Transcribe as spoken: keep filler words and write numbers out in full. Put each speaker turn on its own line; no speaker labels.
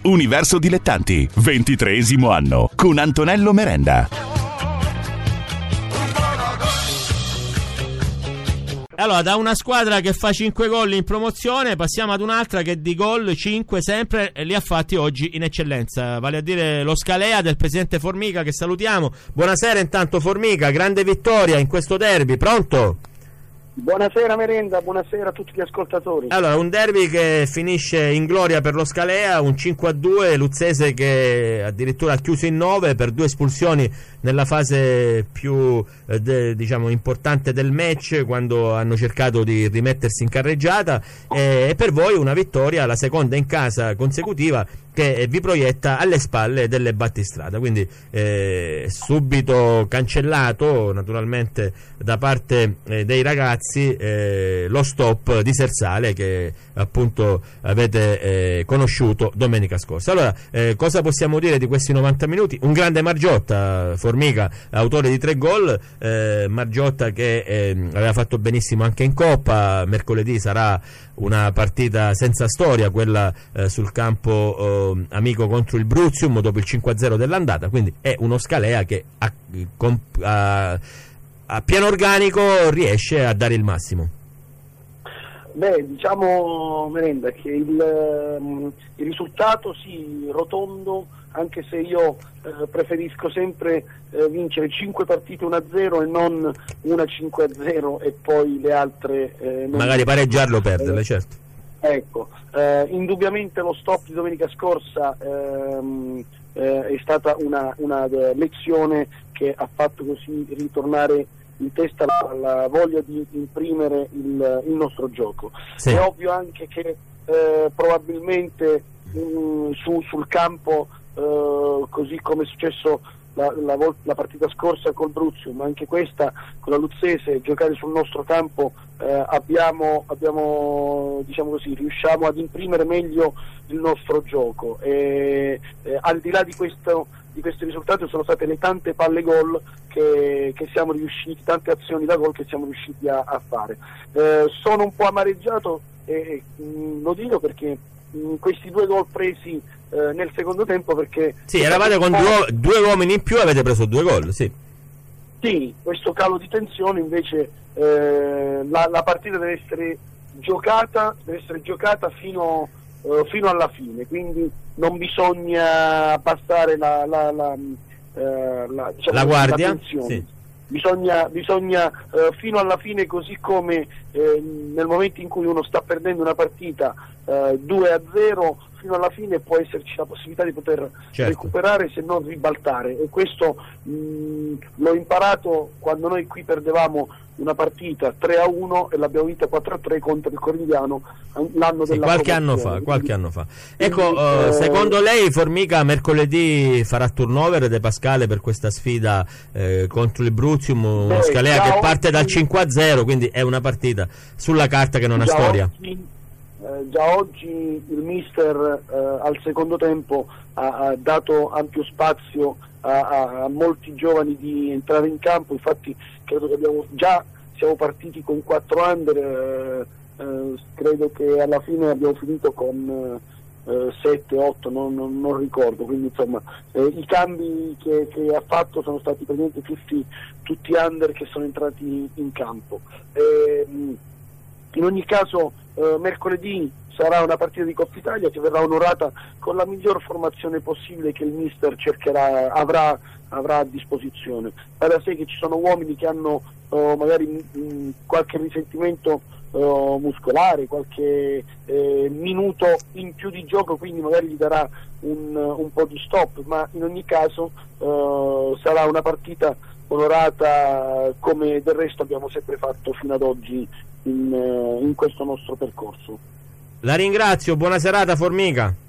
Universo Dilettanti, ventitreesimo anno, con Antonello Merenda.
Allora, da una squadra che fa cinque gol in promozione passiamo ad un'altra che di gol cinque sempre li ha fatti oggi in eccellenza, vale a dire lo Scalea del presidente Formica, che salutiamo. Buonasera intanto Formica, grande vittoria in questo derby, pronto?
Buonasera Merenda, buonasera a tutti gli ascoltatori.
Allora, un derby che finisce in gloria per lo Scalea, un cinque a due, Luzzese che addirittura ha chiuso in nove per due espulsioni nella fase più eh, de, diciamo importante del match, quando hanno cercato di rimettersi in carreggiata, e, e per voi una vittoria, la seconda in casa consecutiva, che vi proietta alle spalle delle battistrada, quindi eh, subito cancellato naturalmente da parte eh, dei ragazzi eh, lo stop di Sersale che appunto avete eh, conosciuto domenica scorsa. Allora, eh, cosa possiamo dire di questi novanta minuti? Un grande Margiotta, Formica, autore di tre gol, eh, Margiotta che eh, aveva fatto benissimo anche in Coppa. Mercoledì sarà una partita senza storia, quella eh, sul campo eh, amico contro il Bruzium dopo il cinque a zero dell'andata, quindi è uno Scalea che a, a, a pieno organico riesce a dare il massimo.
Beh, diciamo Merenda che il, il risultato sì, rotondo, anche se io eh, preferisco sempre eh, vincere cinque partite uno a zero e non una cinque a zero e poi le altre eh, non
magari pareggiarlo o perderle, eh, certo.
Ecco, eh, indubbiamente lo stop di domenica scorsa ehm, eh, è stata una, una lezione che ha fatto così ritornare in testa la, la voglia di imprimere il, il nostro gioco. Sì. È ovvio anche che eh, probabilmente mh, su, sul campo, eh, così come è successo La, la, la partita scorsa col Bruzium, ma anche questa con la Luzzese, giocare sul nostro campo, eh, abbiamo, abbiamo diciamo così, riusciamo ad imprimere meglio il nostro gioco e eh, al di là di questo di questi risultati sono state le tante palle gol che, che siamo riusciti, tante azioni da gol che siamo riusciti a, a fare. Eh, sono un po' amareggiato e mh, lo dico perché mh, questi due gol presi eh, nel secondo tempo, perché
sì, eravate con due, due uomini in più e avete preso due gol, sì.
Sì, questo calo di tensione invece eh, la, la partita deve essere giocata, deve essere giocata fino, eh, fino alla fine, quindi non bisogna abbassare la, la, la, eh, la, diciamo,
la guardia,
la tensione.
Sì.
Bisogna, bisogna eh, fino alla fine, così come eh, nel momento in cui uno sta perdendo una partita eh, due a zero, fino alla fine può esserci la possibilità di poter certo. recuperare, se non ribaltare, e questo mh, l'ho imparato quando noi qui perdevamo una partita tre a uno e l'abbiamo vinta quattro a tre contro il Corigliano l'anno
sì,
della
qualche anno fa, qualche anno fa. Ecco, uh,
eh,
secondo lei Formica mercoledì farà turnover De Pascale per questa sfida eh, contro il Bruzium, uno beh, Scalea che parte oggi, dal cinque a zero, quindi è una partita sulla carta che non ha storia.
Oggi, eh, già oggi il mister eh, al secondo tempo ha, ha dato ampio spazio a, a, a molti giovani di entrare in campo, infatti credo che abbiamo già siamo partiti con quattro under, eh, eh, credo che alla fine abbiamo finito con eh, sette otto, non, non, non ricordo, quindi insomma eh, i cambi che, che ha fatto sono stati praticamente tutti, tutti under che sono entrati in campo. Eh, in ogni caso eh, mercoledì sarà una partita di Coppa Italia che verrà onorata con la miglior formazione possibile che il mister cercherà, avrà, avrà a disposizione. Va da sé che ci sono uomini che hanno uh, magari mh, qualche risentimento uh, muscolare, qualche eh, minuto in più di gioco, quindi magari gli darà un, un po' di stop, ma in ogni caso uh, sarà una partita onorata come del resto abbiamo sempre fatto fino ad oggi in, in questo nostro percorso.
La ringrazio, buona serata Formica.